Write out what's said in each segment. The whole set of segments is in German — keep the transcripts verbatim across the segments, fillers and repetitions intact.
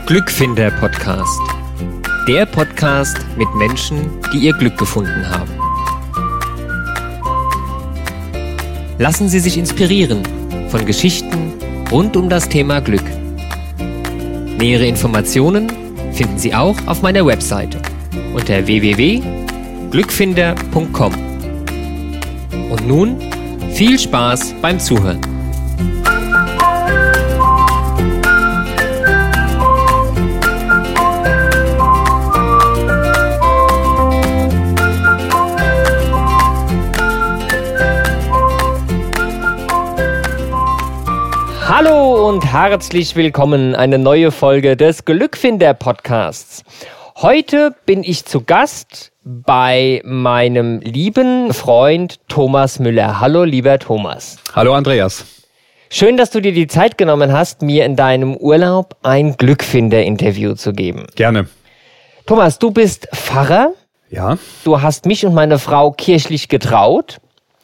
Glückfinder-Podcast. Der Podcast mit Menschen, die ihr Glück gefunden haben. Lassen Sie sich inspirieren von Geschichten rund um das Thema Glück. Nähere Informationen finden Sie auch auf meiner Webseite unter w w w punkt glückfinder punkt com. Und nun viel Spaß beim Zuhören. Hallo und herzlich willkommen, eine neue Folge des Glückfinder-Podcasts. Heute bin ich zu Gast bei meinem lieben Freund Thomas Müller. Hallo, lieber Thomas. Hallo, Andreas. Schön, dass du dir die Zeit genommen hast, mir in deinem Urlaub ein Glückfinder-Interview zu geben. Gerne. Thomas, du bist Pfarrer. Ja. Du hast mich und meine Frau kirchlich getraut.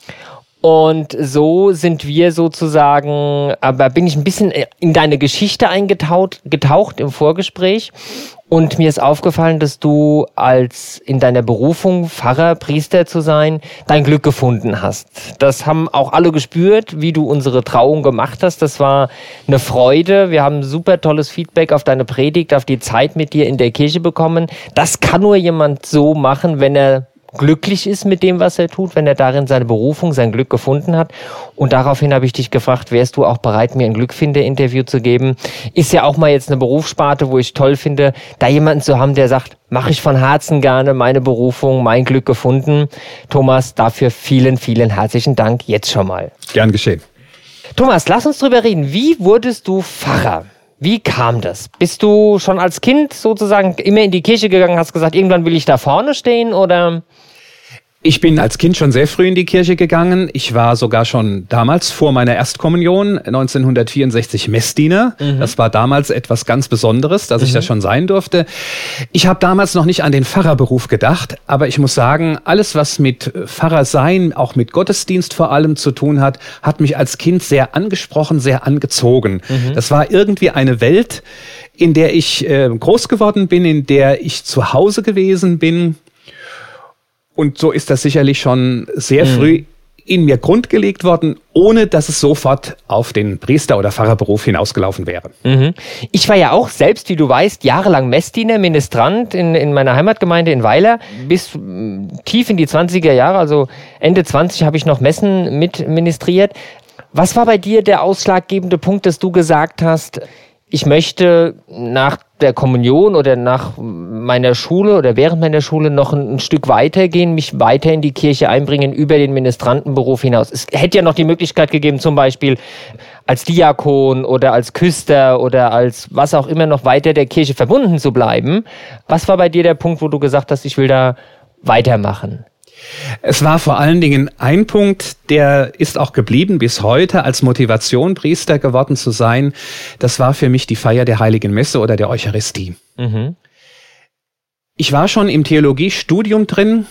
Und so sind wir sozusagen, aber bin ich ein bisschen in deine Geschichte eingetaucht getaucht im Vorgespräch. Und mir ist aufgefallen, dass du als in deiner Berufung, Pfarrer, Priester zu sein, dein Glück gefunden hast. Das haben auch alle gespürt, wie du unsere Trauung gemacht hast. Das war eine Freude. Wir haben super tolles Feedback auf deine Predigt, auf die Zeit mit dir in der Kirche bekommen. Das kann nur jemand so machen, wenn er glücklich ist mit dem, was er tut, wenn er darin seine Berufung, sein Glück gefunden hat. Und daraufhin habe ich dich gefragt, wärst du auch bereit, mir ein Glückfinder-Interview zu geben? Ist ja auch mal jetzt eine Berufssparte, wo ich toll finde, da jemanden zu haben, der sagt, mache ich von Herzen gerne, meine Berufung, mein Glück gefunden. Thomas, dafür vielen, vielen herzlichen Dank jetzt schon mal. Gern geschehen. Thomas, lass uns drüber reden. Wie wurdest du Pfarrer? Wie kam das? Bist du schon als Kind sozusagen immer in die Kirche gegangen, hast gesagt, irgendwann will ich da vorne stehen, oder? Ich bin als Kind schon sehr früh in die Kirche gegangen. Ich war sogar schon damals vor meiner Erstkommunion neunzehnhundertvierundsechzig Messdiener. Mhm. Das war damals etwas ganz Besonderes, dass mhm. ich das schon sein durfte. Ich habe damals noch nicht an den Pfarrerberuf gedacht, aber ich muss sagen, alles, was mit Pfarrer sein, auch mit Gottesdienst vor allem zu tun hat, hat mich als Kind sehr angesprochen, sehr angezogen. Mhm. Das war irgendwie eine Welt, in der ich äh, groß geworden bin, in der ich zu Hause gewesen bin. Und so ist das sicherlich schon sehr mhm. früh in mir grundgelegt worden, ohne dass es sofort auf den Priester- oder Pfarrerberuf hinausgelaufen wäre. Mhm. Ich war ja auch selbst, wie du weißt, jahrelang Messdiener, Ministrant in, in meiner Heimatgemeinde in Weiler. Bis tief in die zwanziger Jahre, also Ende zwanzig, habe ich noch Messen mit ministriert. Was war bei dir der ausschlaggebende Punkt, dass du gesagt hast, ich möchte nach der Kommunion oder nach meiner Schule oder während meiner Schule noch ein, ein Stück weitergehen, mich weiter in die Kirche einbringen, über den Ministrantenberuf hinaus. Es hätte ja noch die Möglichkeit gegeben, zum Beispiel als Diakon oder als Küster oder als was auch immer noch weiter der Kirche verbunden zu bleiben. Was war bei dir der Punkt, wo du gesagt hast, ich will da weitermachen? Es war vor allen Dingen ein Punkt, der ist auch geblieben bis heute als Motivation, Priester geworden zu sein. Das war für mich die Feier der Heiligen Messe oder der Eucharistie. Mhm. Ich war schon im Theologiestudium drin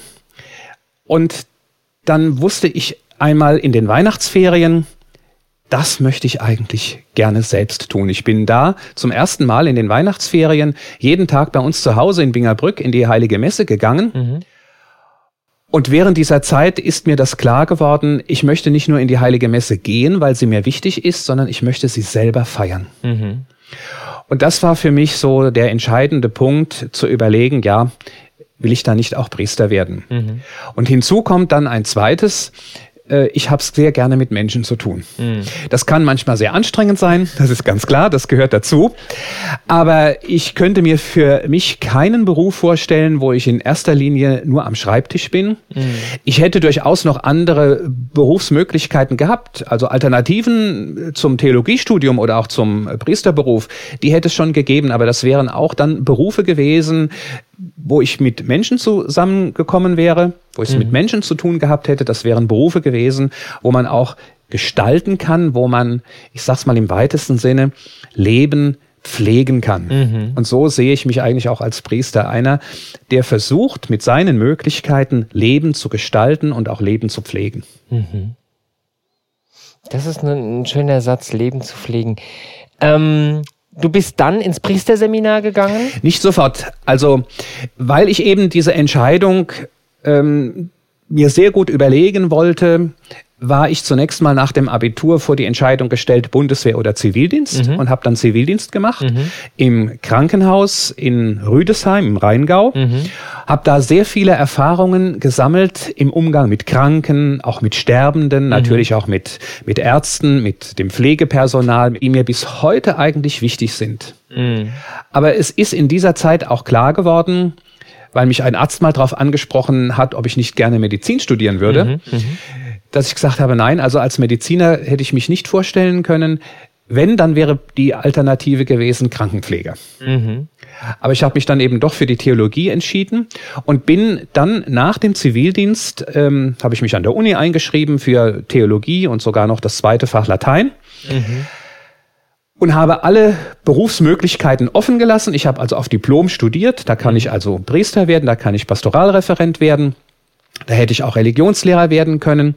und dann wusste ich einmal in den Weihnachtsferien, das möchte ich eigentlich gerne selbst tun. Ich bin da zum ersten Mal in den Weihnachtsferien jeden Tag bei uns zu Hause in Bingerbrück in die Heilige Messe gegangen. Mhm. Und während dieser Zeit ist mir das klar geworden, ich möchte nicht nur in die Heilige Messe gehen, weil sie mir wichtig ist, sondern ich möchte sie selber feiern. Mhm. Und das war für mich so der entscheidende Punkt, zu überlegen, ja, will ich da nicht auch Priester werden? Mhm. Und hinzu kommt dann ein zweites, ich habe es sehr gerne mit Menschen zu tun. Mhm. Das kann manchmal sehr anstrengend sein, das ist ganz klar, das gehört dazu. Aber ich könnte mir für mich keinen Beruf vorstellen, wo ich in erster Linie nur am Schreibtisch bin. Mhm. Ich hätte durchaus noch andere Berufsmöglichkeiten gehabt, also Alternativen zum Theologiestudium oder auch zum Priesterberuf, die hätte es schon gegeben, aber das wären auch dann Berufe gewesen, wo ich mit Menschen zusammengekommen wäre, wo ich es mhm. mit Menschen zu tun gehabt hätte. Das wären Berufe gewesen, wo man auch gestalten kann, wo man, ich sag's mal im weitesten Sinne, Leben pflegen kann. Mhm. Und so sehe ich mich eigentlich auch als Priester, einer, der versucht, mit seinen Möglichkeiten Leben zu gestalten und auch Leben zu pflegen. Mhm. Das ist ein, ein schöner Satz, Leben zu pflegen. Ähm, du bist dann ins Priesterseminar gegangen? Nicht sofort. Also, weil ich eben diese Entscheidung ähm, mir sehr gut überlegen wollte, war ich zunächst mal nach dem Abitur vor die Entscheidung gestellt, Bundeswehr oder Zivildienst, mhm. und habe dann Zivildienst gemacht mhm. im Krankenhaus in Rüdesheim im Rheingau. Mhm. Habe da sehr viele Erfahrungen gesammelt im Umgang mit Kranken, auch mit Sterbenden, mhm. natürlich auch mit, mit Ärzten, mit dem Pflegepersonal, die mir bis heute eigentlich wichtig sind. Mhm. Aber es ist in dieser Zeit auch klar geworden, weil mich ein Arzt mal darauf angesprochen hat, ob ich nicht gerne Medizin studieren würde, mhm. Mhm. dass ich gesagt habe, nein, also als Mediziner hätte ich mich nicht vorstellen können. Wenn, dann wäre die Alternative gewesen Krankenpfleger. Mhm. Aber ich habe mich dann eben doch für die Theologie entschieden und bin dann nach dem Zivildienst, ähm, habe ich mich an der Uni eingeschrieben für Theologie und sogar noch das zweite Fach Latein. Mhm. Und habe alle Berufsmöglichkeiten offen gelassen. Ich habe also auf Diplom studiert. Da kann ich also Priester werden, da kann ich Pastoralreferent werden. Da hätte ich auch Religionslehrer werden können.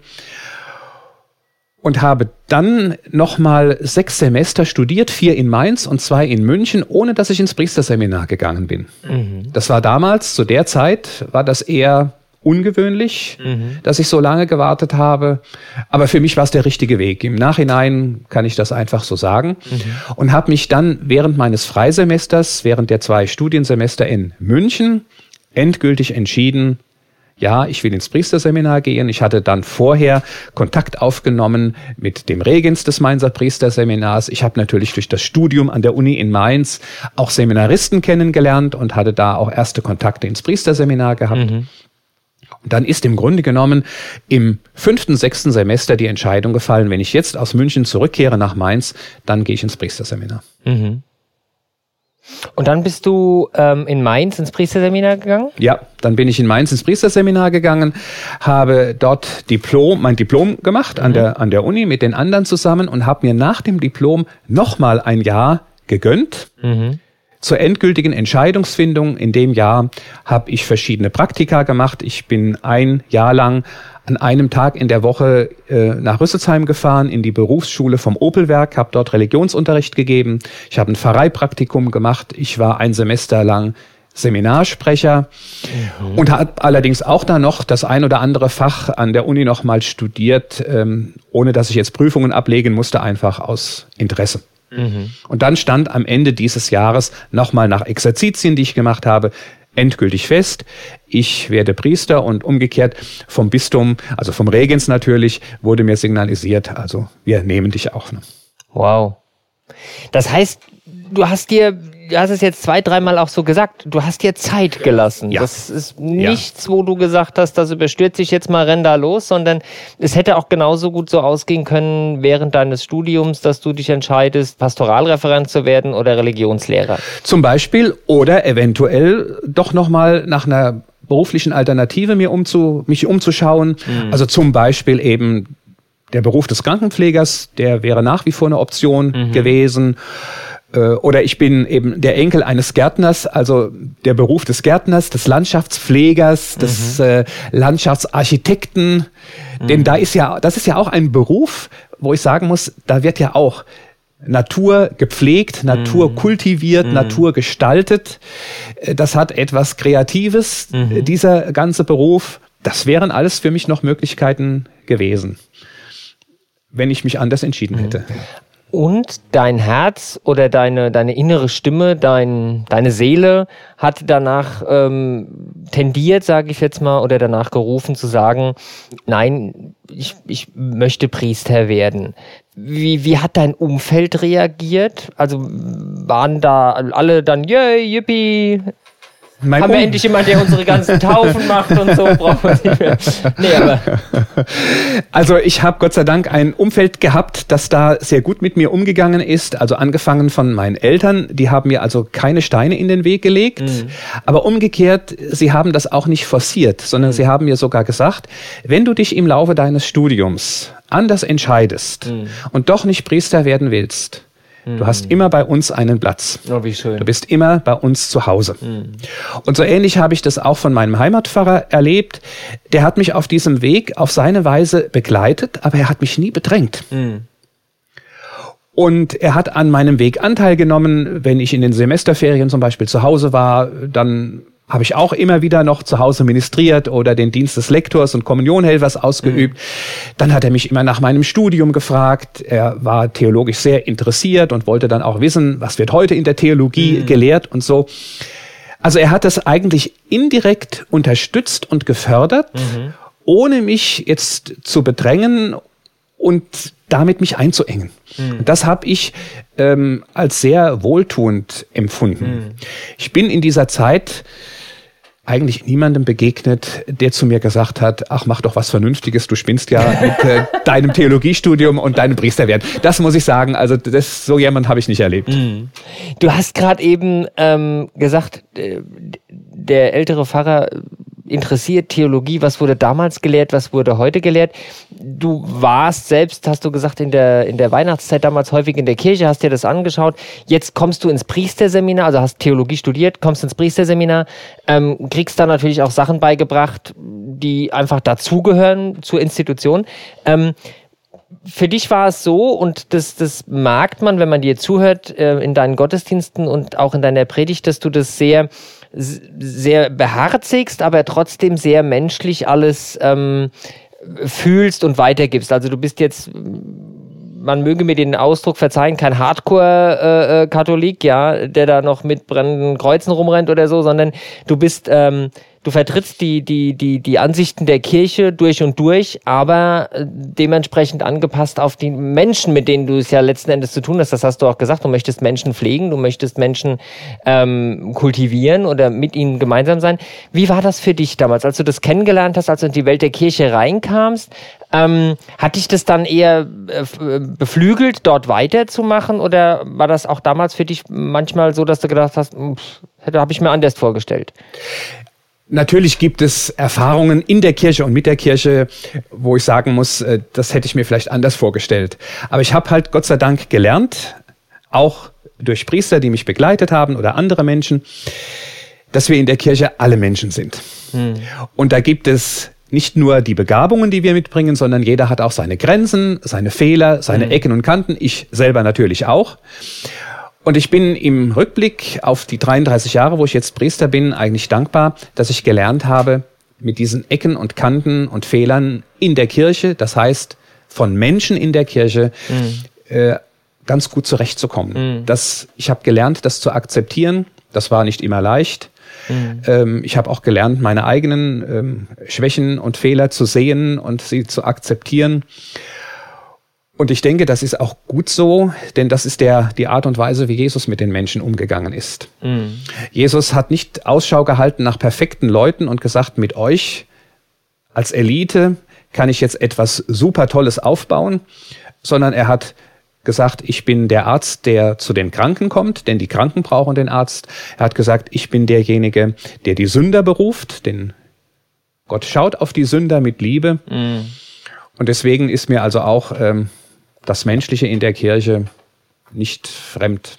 Und habe dann nochmal sechs Semester studiert, vier in Mainz und zwei in München, ohne dass ich ins Priesterseminar gegangen bin. Mhm. Das war damals, zu der Zeit, war das eher ungewöhnlich, mhm. dass ich so lange gewartet habe. Aber für mich war es der richtige Weg. Im Nachhinein kann ich das einfach so sagen. Mhm. Und habe mich dann während meines Freisemesters, während der zwei Studiensemester in München, endgültig entschieden, ja, ich will ins Priesterseminar gehen. Ich hatte dann vorher Kontakt aufgenommen mit dem Regens des Mainzer Priesterseminars. Ich habe natürlich durch das Studium an der Uni in Mainz auch Seminaristen kennengelernt und hatte da auch erste Kontakte ins Priesterseminar gehabt. Mhm. Und dann ist im Grunde genommen im fünften, sechsten Semester die Entscheidung gefallen, wenn ich jetzt aus München zurückkehre nach Mainz, dann gehe ich ins Priesterseminar. Mhm. Und dann bist du ähm, in Mainz ins Priesterseminar gegangen? Ja, dann bin ich in Mainz ins Priesterseminar gegangen, habe dort Diplom, mein Diplom gemacht mhm. an der, an der Uni mit den anderen zusammen und habe mir nach dem Diplom nochmal ein Jahr gegönnt. Mhm. Zur endgültigen Entscheidungsfindung in dem Jahr habe ich verschiedene Praktika gemacht. Ich bin ein Jahr lang an einem Tag in der Woche äh, nach Rüsselsheim gefahren, in die Berufsschule vom Opelwerk, habe dort Religionsunterricht gegeben. Ich habe ein Pfarreipraktikum gemacht. Ich war ein Semester lang Seminarsprecher mhm. und habe allerdings auch da noch das ein oder andere Fach an der Uni noch mal studiert, ähm, ohne dass ich jetzt Prüfungen ablegen musste, einfach aus Interesse. Mhm. Und dann stand am Ende dieses Jahres nochmal nach Exerzitien, die ich gemacht habe, endgültig fest, ich werde Priester, und umgekehrt vom Bistum, also vom Regens natürlich, wurde mir signalisiert, also wir nehmen dich auch. Ne? Wow. Das heißt, du hast dir, du hast es jetzt zwei, dreimal auch so gesagt, du hast dir Zeit gelassen. Ja. Das ist nichts, ja. wo du gesagt hast, das überstürzt sich jetzt mal, renn da los, sondern es hätte auch genauso gut so ausgehen können während deines Studiums, dass du dich entscheidest, Pastoralreferent zu werden oder Religionslehrer. Zum Beispiel, oder eventuell doch nochmal nach einer beruflichen Alternative mir umzu, mich umzuschauen. Mhm. Also zum Beispiel eben der Beruf des Krankenpflegers, der wäre nach wie vor eine Option mhm. gewesen. Oder ich bin eben der Enkel eines Gärtners, also der Beruf des Gärtners, des Landschaftspflegers, des mhm. äh, Landschaftsarchitekten. Mhm. Denn da ist ja, das ist ja auch ein Beruf, wo ich sagen muss, da wird ja auch Natur gepflegt, Natur mhm. kultiviert, mhm. Natur gestaltet. Das hat etwas Kreatives, mhm. dieser ganze Beruf. Das wären alles für mich noch Möglichkeiten gewesen, wenn ich mich anders entschieden hätte. Mhm. Und dein Herz oder deine, deine innere Stimme, dein, deine Seele hat danach ähm, tendiert, sage ich jetzt mal, oder danach gerufen zu sagen, nein, ich, ich möchte Priester werden. Wie, wie hat dein Umfeld reagiert? Also waren da alle dann, yay, yippie, Mein haben um- wir endlich jemanden, der unsere ganzen Taufen macht und so, brauchen wir nicht mehr. Nee, aber also ich habe Gott sei Dank ein Umfeld gehabt, das da sehr gut mit mir umgegangen ist. Also angefangen von meinen Eltern, die haben mir also keine Steine in den Weg gelegt. Mhm. Aber umgekehrt, sie haben das auch nicht forciert, sondern mhm. sie haben mir sogar gesagt, wenn du dich im Laufe deines Studiums anders entscheidest mhm. und doch nicht Priester werden willst, du hast immer bei uns einen Platz. Oh, wie schön. Du bist immer bei uns zu Hause. Mhm. Und so ähnlich habe ich das auch von meinem Heimatpfarrer erlebt. Der hat mich auf diesem Weg auf seine Weise begleitet, aber er hat mich nie bedrängt. Mhm. Und er hat an meinem Weg Anteil genommen. Wenn ich in den Semesterferien zum Beispiel zu Hause war, dann habe ich auch immer wieder noch zu Hause ministriert oder den Dienst des Lektors und Kommunionhelfers ausgeübt. Mhm. Dann hat er mich immer nach meinem Studium gefragt. Er war theologisch sehr interessiert und wollte dann auch wissen, was wird heute in der Theologie mhm. gelehrt und so. Also er hat das eigentlich indirekt unterstützt und gefördert, mhm. ohne mich jetzt zu bedrängen und damit mich einzuengen. Mhm. Und das habe ich ähm, als sehr wohltuend empfunden. Mhm. Ich bin in dieser Zeit eigentlich niemandem begegnet, der zu mir gesagt hat, ach, mach doch was Vernünftiges, du spinnst ja mit äh, deinem Theologiestudium und deinem Priesterwerden. Das muss ich sagen, also das, so jemand habe ich nicht erlebt. Mhm. Du hast gerade eben ähm, gesagt, äh, der ältere Pfarrer interessiert Theologie, was wurde damals gelehrt, was wurde heute gelehrt. Du warst selbst, hast du gesagt, in der, in der Weihnachtszeit damals häufig in der Kirche, hast dir das angeschaut. Jetzt kommst du ins Priesterseminar, also hast Theologie studiert, kommst ins Priesterseminar, ähm, kriegst da natürlich auch Sachen beigebracht, die einfach dazugehören zur Institution. Ähm, Für dich war es so, und das, das merkt man, wenn man dir zuhört, äh, in deinen Gottesdiensten und auch in deiner Predigt, dass du das sehr, sehr beherzigst, aber trotzdem sehr menschlich alles ähm, fühlst und weitergibst. Also du bist jetzt, man möge mir den Ausdruck verzeihen, kein Hardcore-Katholik, äh, ja, der da noch mit brennenden Kreuzen rumrennt oder so, sondern du bist... Ähm, Du vertrittst die, die, die, die Ansichten der Kirche durch und durch, aber dementsprechend angepasst auf die Menschen, mit denen du es ja letzten Endes zu tun hast. Das hast du auch gesagt. Du möchtest Menschen pflegen, du möchtest Menschen ähm, kultivieren oder mit ihnen gemeinsam sein. Wie war das für dich damals, als du das kennengelernt hast, als du in die Welt der Kirche reinkamst? Ähm, hat dich das dann eher äh, beflügelt, dort weiterzumachen? Oder war das auch damals für dich manchmal so, dass du gedacht hast, da habe ich mir anders vorgestellt? Natürlich gibt es Erfahrungen in der Kirche und mit der Kirche, wo ich sagen muss, das hätte ich mir vielleicht anders vorgestellt. Aber ich habe halt Gott sei Dank gelernt, auch durch Priester, die mich begleitet haben oder andere Menschen, dass wir in der Kirche alle Menschen sind. Hm. Und da gibt es nicht nur die Begabungen, die wir mitbringen, sondern jeder hat auch seine Grenzen, seine Fehler, seine hm. Ecken und Kanten. Ich selber natürlich auch. Und ich bin im Rückblick auf die dreiunddreißig Jahre, wo ich jetzt Priester bin, eigentlich dankbar, dass ich gelernt habe, mit diesen Ecken und Kanten und Fehlern in der Kirche, das heißt von Menschen in der Kirche, mhm. äh, ganz gut zurechtzukommen. Mhm. Das, ich habe gelernt, das zu akzeptieren. Das war nicht immer leicht. Mhm. Ähm, ich habe auch gelernt, meine eigenen ähm, Schwächen und Fehler zu sehen und sie zu akzeptieren. Und ich denke, das ist auch gut so, denn das ist der, die Art und Weise, wie Jesus mit den Menschen umgegangen ist. Mhm. Jesus hat nicht Ausschau gehalten nach perfekten Leuten und gesagt, mit euch als Elite kann ich jetzt etwas super Tolles aufbauen, sondern er hat gesagt, ich bin der Arzt, der zu den Kranken kommt, denn die Kranken brauchen den Arzt. Er hat gesagt, ich bin derjenige, der die Sünder beruft, denn Gott schaut auf die Sünder mit Liebe. Mhm. Und deswegen ist mir also auch ähm, das Menschliche in der Kirche nicht fremd.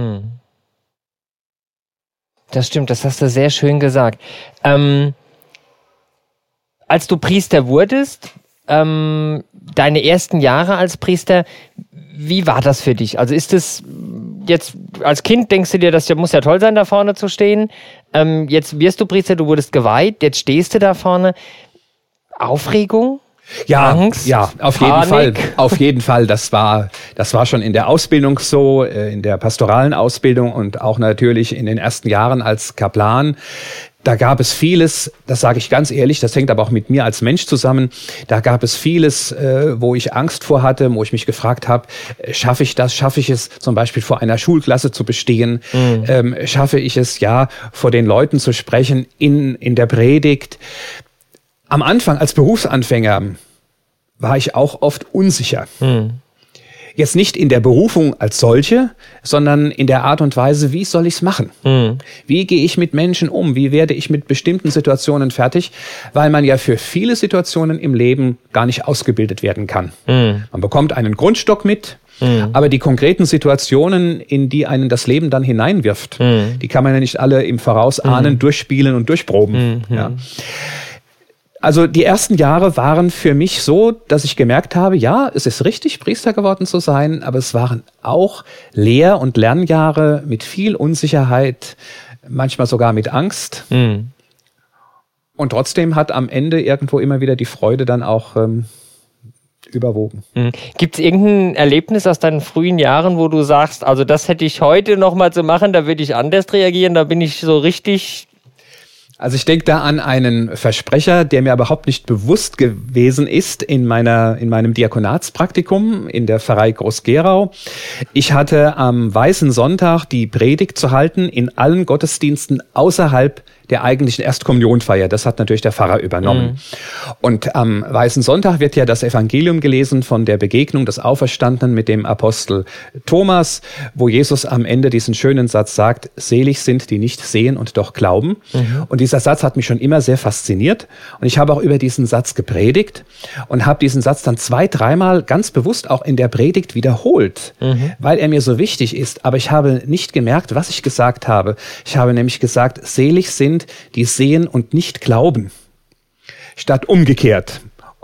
Das stimmt, das hast du sehr schön gesagt. Ähm, als du Priester wurdest, ähm, deine ersten Jahre als Priester, wie war das für dich? Also ist es jetzt, als Kind denkst du dir, das muss ja toll sein, da vorne zu stehen. Ähm, jetzt wirst du Priester, du wurdest geweiht, jetzt stehst du da vorne. Aufregung? Ja, Angst, ja, auf Panik. jeden Fall, auf jeden Fall. Das war, das war schon in der Ausbildung so, in der pastoralen Ausbildung und auch natürlich in den ersten Jahren als Kaplan. Da gab es vieles, das sage ich ganz ehrlich, das hängt aber auch mit mir als Mensch zusammen. Da gab es vieles, äh, wo ich Angst vor hatte, wo ich mich gefragt habe, schaffe ich das, schaffe ich es zum Beispiel vor einer Schulklasse zu bestehen, mhm. ähm, schaffe ich es, ja, vor den Leuten zu sprechen in, in der Predigt. Am Anfang als Berufsanfänger war ich auch oft unsicher. Hm. Jetzt nicht in der Berufung als solche, sondern in der Art und Weise, wie soll ich es machen? Hm. Wie gehe ich mit Menschen um? Wie werde ich mit bestimmten Situationen fertig? Weil man ja für viele Situationen im Leben gar nicht ausgebildet werden kann. Hm. Man bekommt einen Grundstock mit, hm. aber die konkreten Situationen, in die einen das Leben dann hineinwirft, hm. die kann man ja nicht alle im Voraus ahnen, hm. durchspielen und durchproben. Hm. Ja. Also die ersten Jahre waren für mich so, dass ich gemerkt habe, ja, es ist richtig, Priester geworden zu sein, aber es waren auch Lehr- und Lernjahre mit viel Unsicherheit, manchmal sogar mit Angst. Mhm. Und trotzdem hat am Ende irgendwo immer wieder die Freude dann auch ähm, überwogen. Mhm. Gibt es irgendein Erlebnis aus deinen frühen Jahren, wo du sagst, also das hätte ich heute nochmal zu machen, da würde ich anders reagieren, da bin ich so richtig... Also ich denke da an einen Versprecher, der mir überhaupt nicht bewusst gewesen ist in meiner in meinem Diakonatspraktikum in der Pfarrei Groß-Gerau. Ich hatte am Weißen Sonntag die Predigt zu halten in allen Gottesdiensten außerhalb der eigentlichen Erstkommunionfeier. Das hat natürlich der Pfarrer übernommen. Mhm. Und am Weißen Sonntag wird ja das Evangelium gelesen von der Begegnung des Auferstandenen mit dem Apostel Thomas, wo Jesus am Ende diesen schönen Satz sagt, selig sind, die nicht sehen und doch glauben. Mhm. Und dieser Satz hat mich schon immer sehr fasziniert. Und ich habe auch über diesen Satz gepredigt und habe diesen Satz dann zwei, dreimal ganz bewusst auch in der Predigt wiederholt, mhm. weil er mir so wichtig ist. Aber ich habe nicht gemerkt, was ich gesagt habe. Ich habe nämlich gesagt, selig sind, die sehen und nicht glauben, statt umgekehrt.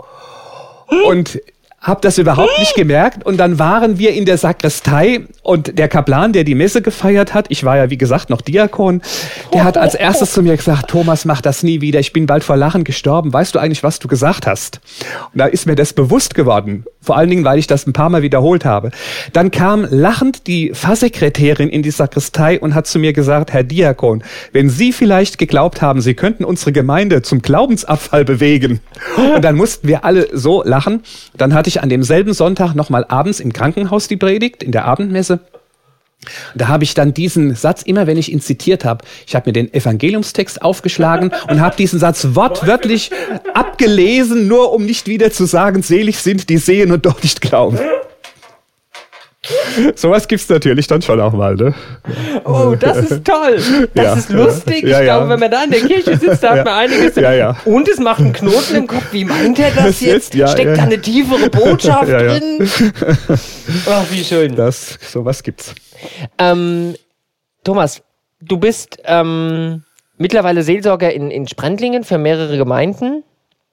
Und habe das überhaupt nicht gemerkt. Und dann waren wir in der Sakristei und der Kaplan, der die Messe gefeiert hat, ich war ja wie gesagt noch Diakon, der hat als erstes zu mir gesagt, Thomas, mach das nie wieder, ich bin bald vor Lachen gestorben. Weißt du eigentlich, was du gesagt hast? Und da ist mir das bewusst geworden. Vor allen Dingen, weil ich das ein paar Mal wiederholt habe. Dann kam lachend die Pfarrsekretärin in die Sakristei und hat zu mir gesagt, Herr Diakon, wenn Sie vielleicht geglaubt haben, Sie könnten unsere Gemeinde zum Glaubensabfall bewegen. Und dann mussten wir alle so lachen. Dann hatte ich an demselben Sonntag nochmal abends im Krankenhaus die Predigt, in der Abendmesse. Da habe ich dann diesen Satz, immer wenn ich ihn zitiert habe, ich habe mir den Evangeliumstext aufgeschlagen und habe diesen Satz wortwörtlich abgelesen, nur um nicht wieder zu sagen, selig sind, die sehen und doch nicht glauben. Sowas gibt's natürlich dann schon auch mal, ne? Oh, das ist toll. Das ja, ist lustig. Ja, ich ja, glaube, wenn man da in der Kirche sitzt, da hat man einiges. Ja, ja. Und es macht einen Knoten im Kopf. Wie meint er das, das jetzt? jetzt? Steckt da eine tiefere Botschaft drin? Ach, wie schön. Das, sowas gibt's. Ähm, Thomas, du bist ähm, mittlerweile Seelsorger in, in Sprendlingen für mehrere Gemeinden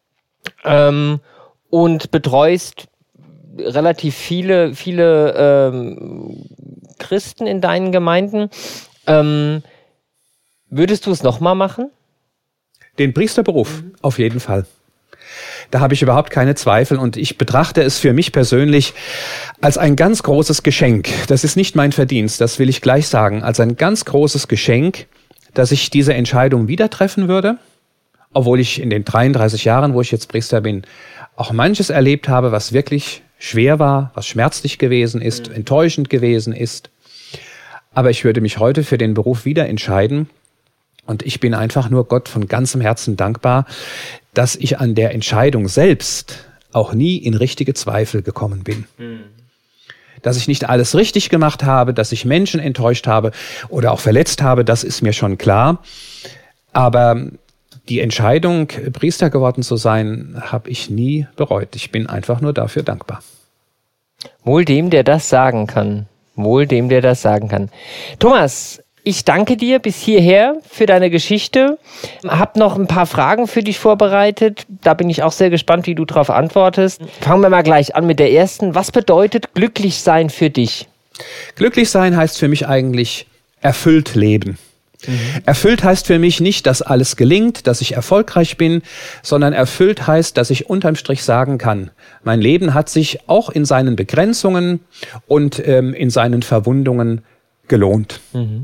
ähm, und betreust relativ viele, viele ähm, Christen in deinen Gemeinden. Ähm, würdest du es nochmal machen? Den Priesterberuf, mhm. auf jeden Fall. Da habe ich überhaupt keine Zweifel und ich betrachte es für mich persönlich als ein ganz großes Geschenk. Das ist nicht mein Verdienst, das will ich gleich sagen. Als ein ganz großes Geschenk, dass ich diese Entscheidung wieder treffen würde, obwohl ich in den dreiunddreißig Jahren, wo ich jetzt Priester bin, auch manches erlebt habe, was wirklich schwer war, was schmerzlich gewesen ist, mhm. enttäuschend gewesen ist. Aber ich würde mich heute für den Beruf wieder entscheiden. Und ich bin einfach nur Gott von ganzem Herzen dankbar, dass ich an der Entscheidung selbst auch nie in richtige Zweifel gekommen bin. Mhm. Dass ich nicht alles richtig gemacht habe, dass ich Menschen enttäuscht habe oder auch verletzt habe, das ist mir schon klar. Aber die Entscheidung, Priester geworden zu sein, habe ich nie bereut. Ich bin einfach nur dafür dankbar. Wohl dem, der das sagen kann. Wohl dem, der das sagen kann. Thomas, ich danke dir bis hierher für deine Geschichte. Hab noch ein paar Fragen für dich vorbereitet. Da bin ich auch sehr gespannt, wie du darauf antwortest. Fangen wir mal gleich an mit der ersten. Was bedeutet glücklich sein für dich? Glücklich sein heißt für mich eigentlich erfüllt leben. Mhm. Erfüllt heißt für mich nicht, dass alles gelingt, dass ich erfolgreich bin, sondern erfüllt heißt, dass ich unterm Strich sagen kann, mein Leben hat sich auch in seinen Begrenzungen und ähm, in seinen Verwundungen gelohnt. Mhm.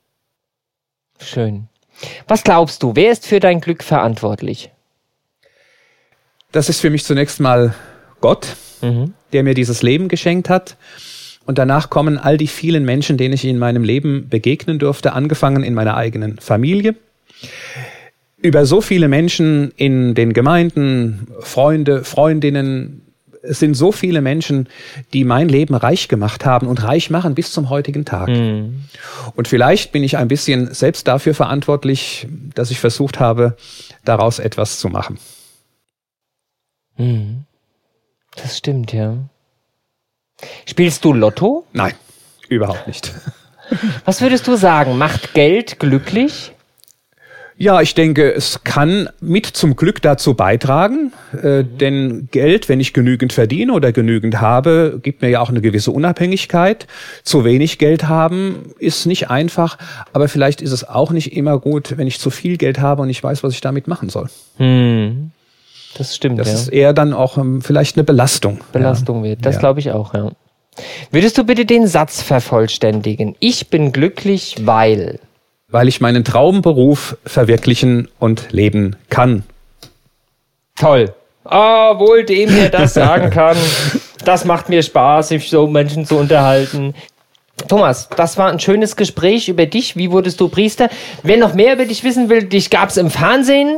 Schön. Was glaubst du, wer ist für dein Glück verantwortlich? Das ist für mich zunächst mal Gott, mhm. der mir dieses Leben geschenkt hat. Und danach kommen all die vielen Menschen, denen ich in meinem Leben begegnen durfte, angefangen in meiner eigenen Familie. Über so viele Menschen in den Gemeinden, Freunde, Freundinnen, es sind so viele Menschen, die mein Leben reich gemacht haben und reich machen bis zum heutigen Tag. Mhm. Und vielleicht bin ich ein bisschen selbst dafür verantwortlich, dass ich versucht habe, daraus etwas zu machen. Mhm. Das stimmt, ja. Spielst du Lotto? Nein, überhaupt nicht. Was würdest du sagen? Macht Geld glücklich? Ja, ich denke, es kann mit zum Glück dazu beitragen, äh, denn Geld, wenn ich genügend verdiene oder genügend habe, gibt mir ja auch eine gewisse Unabhängigkeit. Zu wenig Geld haben ist nicht einfach, aber vielleicht ist es auch nicht immer gut, wenn ich zu viel Geld habe und ich weiß, was ich damit machen soll. Hm. Das stimmt, Das ja. ist eher dann auch ähm, vielleicht eine Belastung. Belastung ja. wird, das ja. glaube ich auch, ja. Würdest du bitte den Satz vervollständigen? Ich bin glücklich, weil... Weil ich meinen Traumberuf verwirklichen und leben kann. Toll. Ah, wohl dem, der das sagen kann. Das macht mir Spaß, sich so Menschen zu unterhalten. Thomas, das war ein schönes Gespräch über dich. Wie wurdest du Priester? Wer noch mehr über dich wissen will, dich gab's im Fernsehen.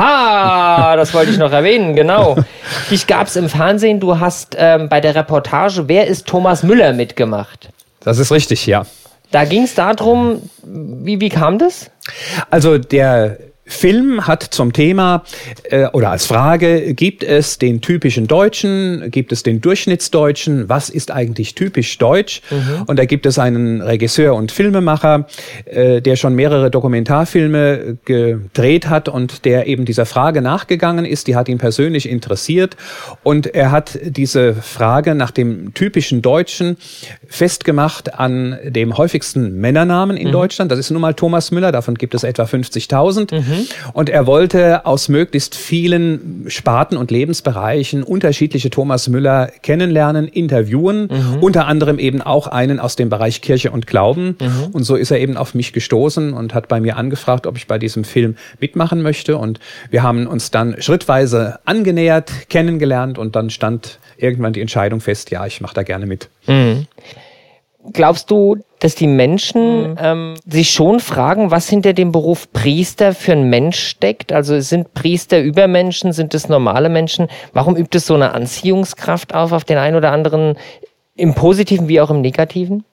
Haha, das wollte ich noch erwähnen, genau. Dich gab's im Fernsehen. Du hast ähm, bei der Reportage Wer ist Thomas Müller mitgemacht. Das ist richtig, ja. Da ging es darum, wie, wie kam das? Also der Film hat zum Thema äh, oder als Frage, gibt es den typischen Deutschen, gibt es den Durchschnittsdeutschen, was ist eigentlich typisch deutsch? Mhm. Und da gibt es einen Regisseur und Filmemacher, äh, der schon mehrere Dokumentarfilme gedreht hat und der eben dieser Frage nachgegangen ist, die hat ihn persönlich interessiert und er hat diese Frage nach dem typischen Deutschen festgemacht an dem häufigsten Männernamen in mhm. Deutschland, das ist nun mal Thomas Müller, davon gibt es etwa fünfzigtausend. Mhm. Und er wollte aus möglichst vielen Sparten und Lebensbereichen unterschiedliche Thomas Müller kennenlernen, interviewen, mhm. unter anderem eben auch einen aus dem Bereich Kirche und Glauben. Mhm. Und so ist er eben auf mich gestoßen und hat bei mir angefragt, ob ich bei diesem Film mitmachen möchte. Und wir haben uns dann schrittweise angenähert, kennengelernt und dann stand irgendwann die Entscheidung fest, ja, ich mache da gerne mit. Mhm. Glaubst du, dass die Menschen mhm. ähm, sich schon fragen, was hinter dem Beruf Priester für ein Mensch steckt? Also sind Priester Übermenschen, sind es normale Menschen? Warum übt es so eine Anziehungskraft auf, auf den einen oder anderen, im Positiven wie auch im Negativen?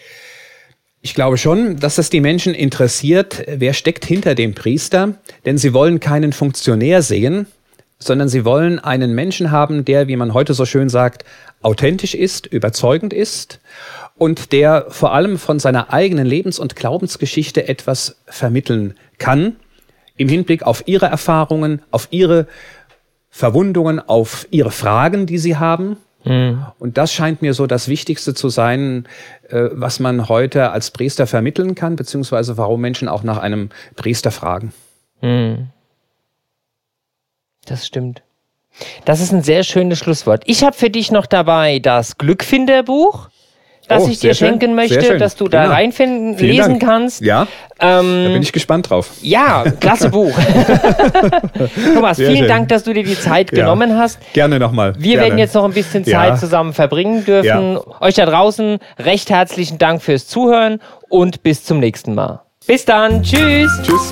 Ich glaube schon, dass es die Menschen interessiert, wer steckt hinter dem Priester, denn sie wollen keinen Funktionär sehen, sondern sie wollen einen Menschen haben, der, wie man heute so schön sagt, authentisch ist, überzeugend ist und der vor allem von seiner eigenen Lebens- und Glaubensgeschichte etwas vermitteln kann, im Hinblick auf ihre Erfahrungen, auf ihre Verwundungen, auf ihre Fragen, die sie haben. Mhm. Und das scheint mir so das Wichtigste zu sein, was man heute als Priester vermitteln kann, beziehungsweise warum Menschen auch nach einem Priester fragen. Mhm. Das stimmt. Das ist ein sehr schönes Schlusswort. Ich habe für dich noch dabei das Glückfinderbuch, das oh, ich dir schenken schön. möchte, dass du da genau. reinfinden, Vielen lesen Dank. kannst. Ja, ähm, da bin ich gespannt drauf. Ja, klasse Buch. Thomas, sehr vielen schön. Dank, dass du dir die Zeit ja. genommen hast. Gerne nochmal. Wir Gerne. werden jetzt noch ein bisschen Zeit ja. zusammen verbringen dürfen. Ja. Euch da draußen recht herzlichen Dank fürs Zuhören und bis zum nächsten Mal. Bis dann. Tschüss. Tschüss.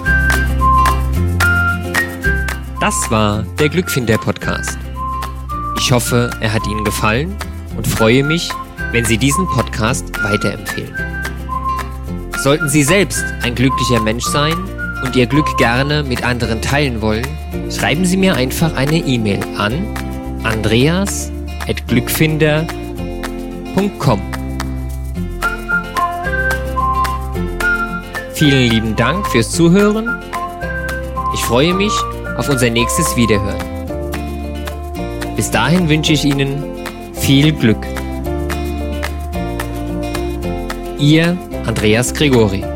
Das war der Glückfinder-Podcast. Ich hoffe, er hat Ihnen gefallen und freue mich, wenn Sie diesen Podcast weiterempfehlen. Sollten Sie selbst ein glücklicher Mensch sein und Ihr Glück gerne mit anderen teilen wollen, schreiben Sie mir einfach eine E-Mail an andreas at glückfinder punkt com. Vielen lieben Dank fürs Zuhören. Ich freue mich auf unser nächstes Wiederhören. Bis dahin wünsche ich Ihnen viel Glück. Ihr Andreas Gregori.